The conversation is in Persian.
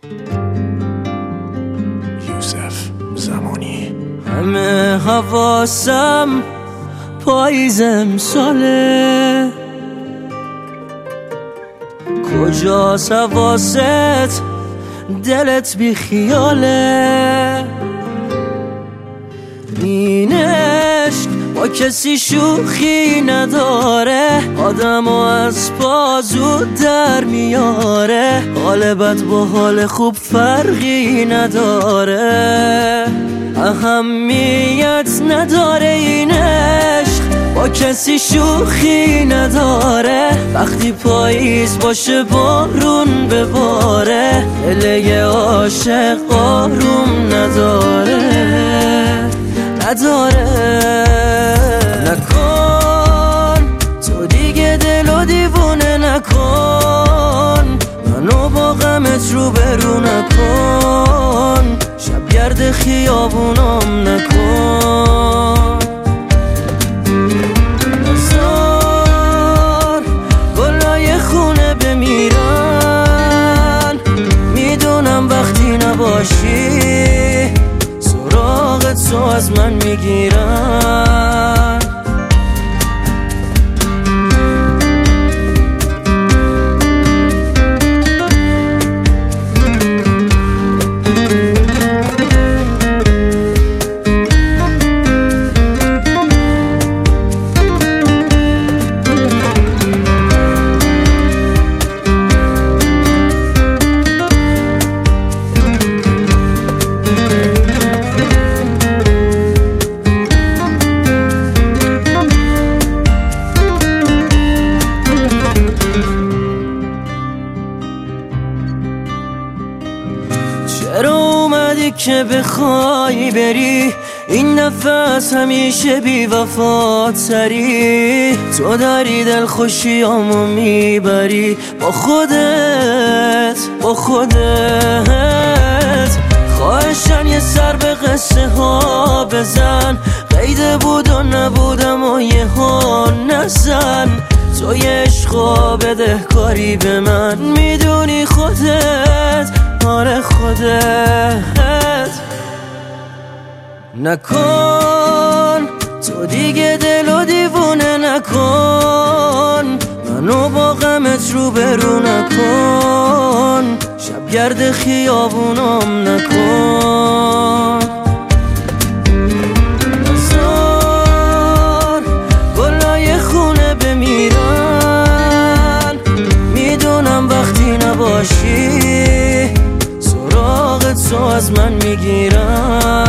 یوسف زمانی. همه حواسم پاییز امساله، کجاست حواست دلت بی خیاله؟ این عشق با کسی شوخی نداره، آدمو از پا زود در میاره، حال بد با حال خوب فرقی نداره، اهمیت نداره این عشق با کسی شوخی نداره، وقتی پاییز باشه بارون بباره، دل عاشق آروم نداره. نکن تو دیگه دلو دیوونه نکن، منو با غمت روبرو نکن، شب گرد خیابونام نکن، نزار گلای خونه بمیرن، میدونم وقتی نباشی سراغت تو از من میگیرن. چرا اومدی که بخوای بری، این نفس همیشه بی وفاتری، تو داری دل خوشیامو میبری با خودت خواهشن یه سر به قصه ها بزن، قیده بود و نبودم و یه ها نزن، تو یه عشقا بده کاری به من، میدونی خودت آره خودت. نکن تو دیگه دلو دیوونه نکن، منو با غمت روبرو نکن، شب گرد خیابونام نکن، نزار گلای خونه بمیرن، میدونم وقتی نباشی سراغت تو از من میگیرن.